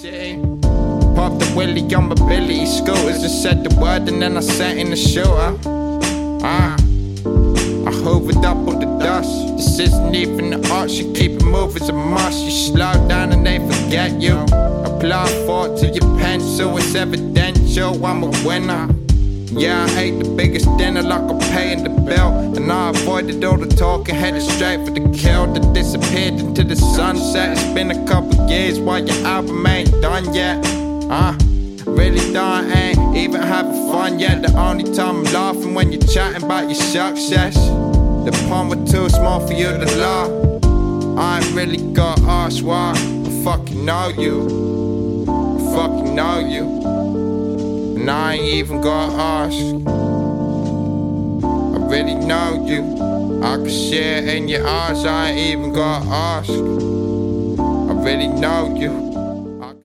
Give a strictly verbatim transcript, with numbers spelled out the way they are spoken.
city. Popped the willy on my Billy scooters and said the word and then I sat in the shooter. Ah, I hoovered up all the dust. This isn't even the option, keep it moving's a must. You slow down and they forget you. Apply for it to your pencil, it's evidential, I'm a winner. Yeah, I ate the biggest dinner like I'm paying the bill. And I avoided all the talking, headed straight for the kill that disappeared into the sunset. It's been a couple years while your album ain't done yet. Uh, really done, ain't even having fun yet. The only time I'm laughing when you're chatting about your success. The pond was too small for you to laugh. I ain't really got asked why. I fucking know you, I fucking know you. And I ain't even gotta ask. I really know you. I can see it in your eyes. I ain't even gotta ask. I really know you.